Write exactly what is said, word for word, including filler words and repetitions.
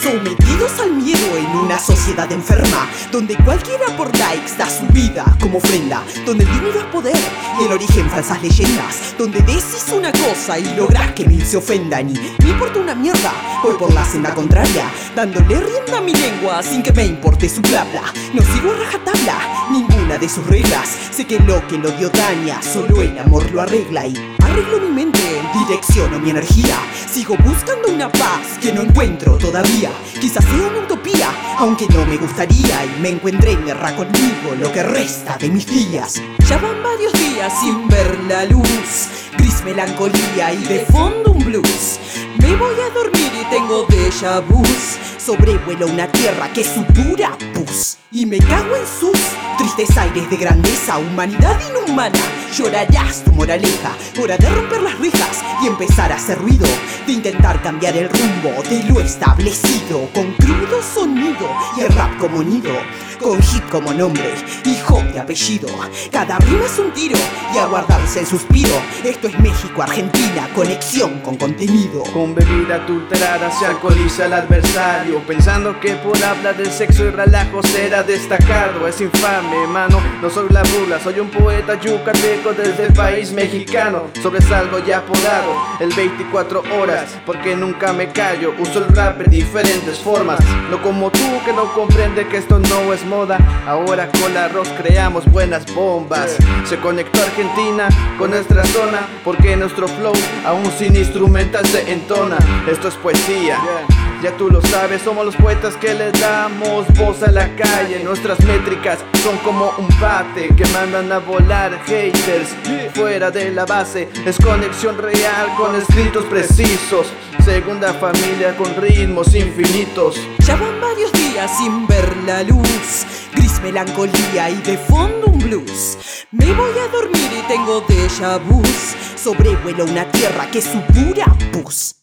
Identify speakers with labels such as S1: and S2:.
S1: Sometidos al miedo en una sociedad enferma, donde cualquiera por likes da su vida como ofrenda, donde el dinero es poder y el origen falsas leyendas, donde decís una cosa y lográs que mil se ofendan. Y me importa una mierda, voy por la senda contraria, dándole rienda a mi lengua sin que me importe su bla bla. No sigo a rajatabla ninguna de sus reglas, sé que lo que el odio daña solo el amor lo arregla. Y arreglo mi mente, direcciono mi energía, sigo buscando una paz que no encuentro todavía. Quizás sea una utopía, aunque no me gustaría, y me encuentré en guerra conmigo lo que resta de mis días. Ya van varios días sin ver la luz, gris melancolía y de fondo un blues. Me voy a dormir y tengo déjà vus, sobrevuelo una tierra que es su pura pus, y me cago en sus tristes aires de grandeza, humanidad inhumana. Llorarás tu moraleja, hora de romper las rejas y empezar a hacer ruido, de intentar cambiar el rumbo de lo establecido, con crudo sonido y el rap como nido, con hip como nombre y hop de apellido. Cada rima es un tiro y a guardarse el suspiro. Esto es México, Argentina, conexión con contenido.
S2: Con bebida adulterada se alcoholiza el adversario, pensando que por hablar del sexo y relajo será destacado. Es infame, mano, no soy la burla, soy un poeta yucateco desde el país mexicano. Sobresalgo ya apodado el veinticuatro horas, porque nunca me callo, uso el rap de diferentes formas. No como tú que no comprende que esto no es moda. Ahora con el arroz creamos buenas bombas. Se conectó Argentina con nuestra zona, porque nuestro flow aún sin instrumental se entona. Esto es poesía, ya tú lo sabes, somos los poetas que le damos voz a la calle. Nuestras métricas son como un bate que mandan a volar haters fuera de la base. Es conexión real con escritos precisos, segunda familia con ritmos infinitos.
S1: Ya van varios días sin ver la luz, gris melancolía y de fondo un blues. Me voy a dormir y tengo déjà vus, sobrevuelo una tierra que es su pura pus.